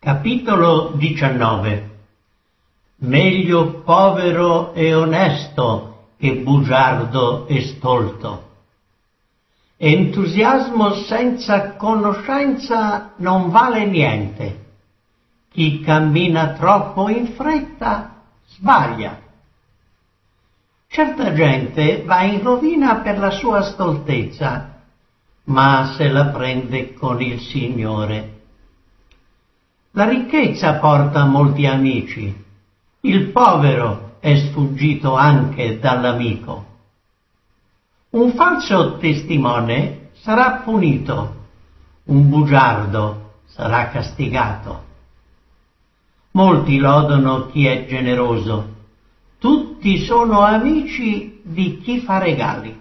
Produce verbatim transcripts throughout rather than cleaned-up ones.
Capitolo diciannove. Meglio povero e onesto che bugiardo e stolto. Entusiasmo senza conoscenza non vale niente. Chi cammina troppo in fretta sbaglia. Certa gente va in rovina per la sua stoltezza, ma se la prende con il Signore. La ricchezza porta molti amici, il povero è sfuggito anche dall'amico. Un falso testimone sarà punito, un bugiardo sarà castigato. Molti lodano chi è generoso, tutti sono amici di chi fa regali.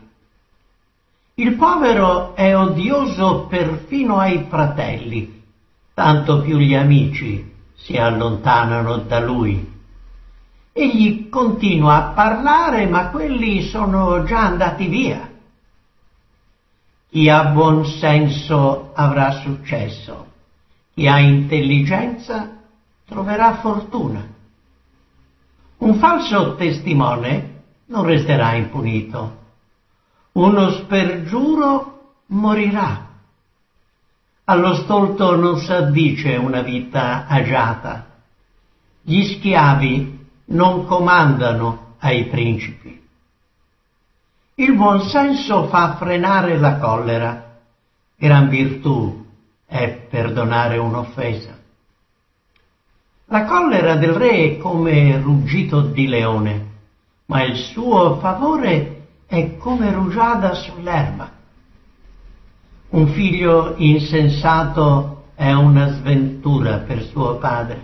Il povero è odioso perfino ai fratelli, tanto più gli amici si allontanano da lui. Egli continua a parlare, ma quelli sono già andati via. Chi ha buon senso avrà successo, chi ha intelligenza troverà fortuna. Un falso testimone non resterà impunito, uno spergiuro morirà. Allo stolto non s'addice una vita agiata. Gli schiavi non comandano ai principi. Il buon senso fa frenare la collera. Gran virtù è perdonare un'offesa. La collera del re è come ruggito di leone, ma il suo favore è come rugiada sull'erba. Un figlio insensato è una sventura per suo padre.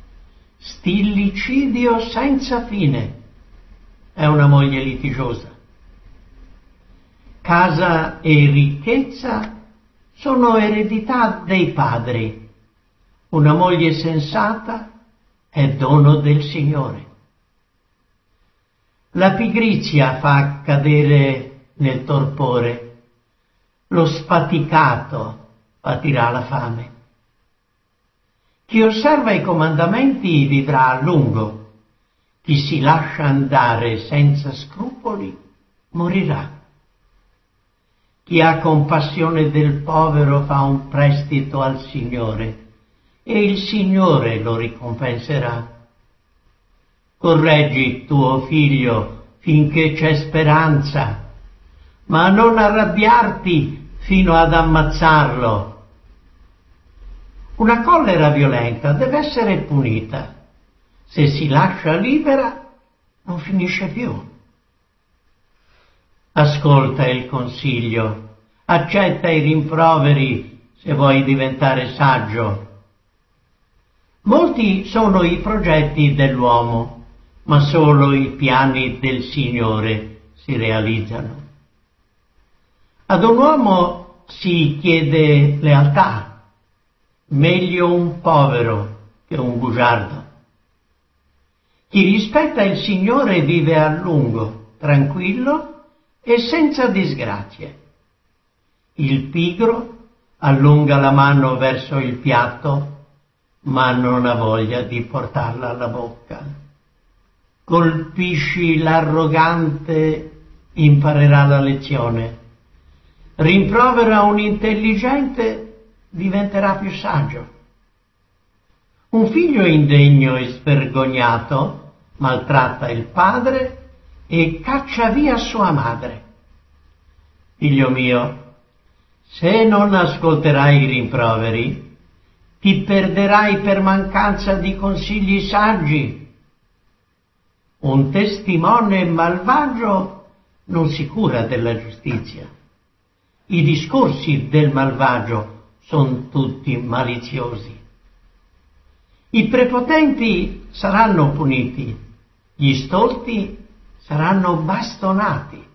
Stillicidio senza fine è una moglie litigiosa. Casa e ricchezza sono eredità dei padri. Una moglie sensata è dono del Signore. La pigrizia fa cadere nel torpore. Lo sfaticato patirà la fame. Chi osserva i comandamenti vivrà a lungo. Chi si lascia andare senza scrupoli morirà. Chi ha compassione del povero fa un prestito al Signore e il Signore lo ricompenserà. Correggi tuo figlio finché c'è speranza, ma non arrabbiarti fino ad ammazzarlo. Una collera violenta deve essere punita. Se si lascia libera, non finisce più. Ascolta il consiglio, accetta i rimproveri se vuoi diventare saggio. Molti sono i progetti dell'uomo, ma solo i piani del Signore si realizzano. Ad un uomo si chiede lealtà. Meglio un povero che un bugiardo. Chi rispetta il Signore vive a lungo, tranquillo e senza disgrazie. Il pigro allunga la mano verso il piatto, ma non ha voglia di portarla alla bocca. Colpisci l'arrogante, imparerà la lezione. Rimprovera un intelligente, diventerà più saggio. Un figlio indegno e svergognato maltratta il padre e caccia via sua madre. Figlio mio, se non ascolterai i rimproveri, ti perderai per mancanza di consigli saggi. Un testimone malvagio non si cura della giustizia. I discorsi del malvagio sono tutti maliziosi. I prepotenti saranno puniti, gli stolti saranno bastonati.